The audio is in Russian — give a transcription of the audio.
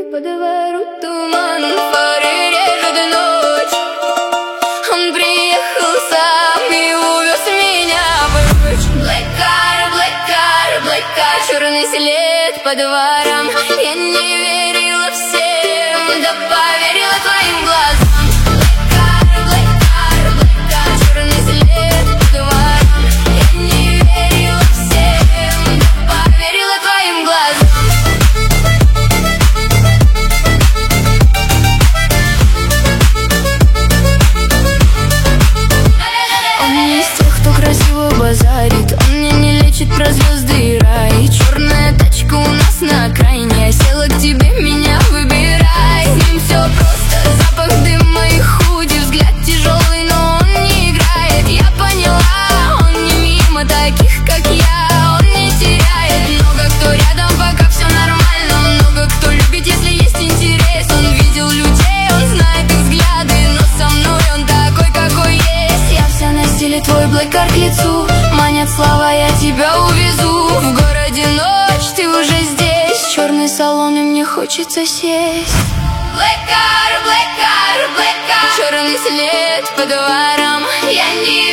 по двору туман, фары режет ночь. Он приехал сам и увез меня прочь. Black car, черный след по дворам. Я не верила всем, да поверила твоим глазам. Черный след по дворам. Я не верила всем, да поверила твоим глазам. Он не из тех, кто красиво базарит. Он меня не лечит про звезды и рай. Черная тачка у нас на окраине. Я села к тебе, меня выбирай. С ним все просто, запах дыма и худи. Взгляд тяжелый, но он не играет. Я поняла, он не мимо таких, как я. Он не теряет. Много кто рядом, пока все нормально. Много кто любит, если есть интерес. Он видел людей, он знает их взгляды. Но со мной он такой, какой есть. Я вся на стиле, твой Black car к лицу. Манят слова, я тебя увезу. В городе ночь, ты уже здесь. Черный салон, и мне хочется сесть. Black car, черный след по дворам. Я не